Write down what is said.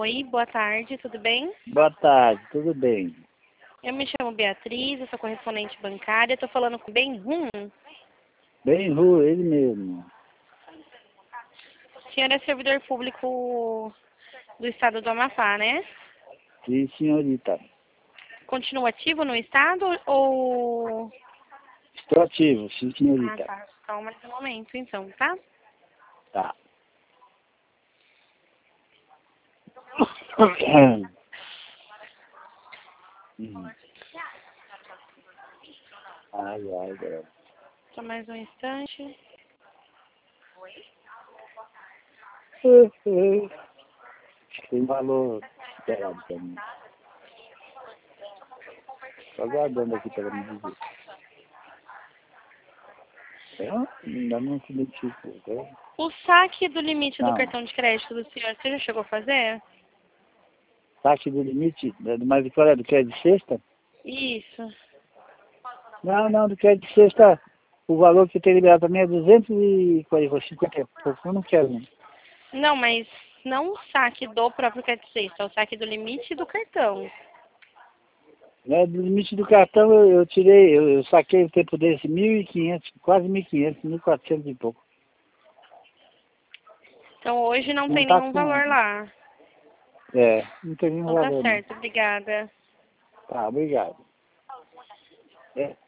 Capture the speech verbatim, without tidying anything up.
Oi, boa tarde, tudo bem? Boa tarde, tudo bem? Eu me chamo Beatriz, eu sou correspondente bancária, estou falando com o Benhum. Benhum, ele mesmo. O senhor é servidor público do estado do Amapá, né? Sim, senhorita. Continua ativo no estado ou... Estou ativo, sim, Ah, senhorita. tá. Só mais um momento, então, tá? Tá. Hum. Ai, ai, galera. Só mais um instante. Tem valor esperado pra mim. Tô aguardando aqui para me dizer. É, ainda não se identificou, tá? O saque do limite do Não. cartão de crédito do senhor, você já chegou a fazer? Taxa do limite, mas qual é? Do crédito sexta? Isso. Não, não, do crédito sexta, o valor que tem liberado também é duzentos e cinquenta e pouco. Eu não quero, não. Não, mas não o saque do próprio crédito sexta, é o saque do limite do cartão. Né, do limite do cartão eu, eu tirei, eu, eu saquei o tempo desse mil e quinhentos, quase mil e quinhentos, mil e quatrocentos e pouco. Então hoje não Não tem tá nenhum com... valor lá. É, não tem nenhum Então tá valor não. certo, obrigada. Tá, obrigado. É.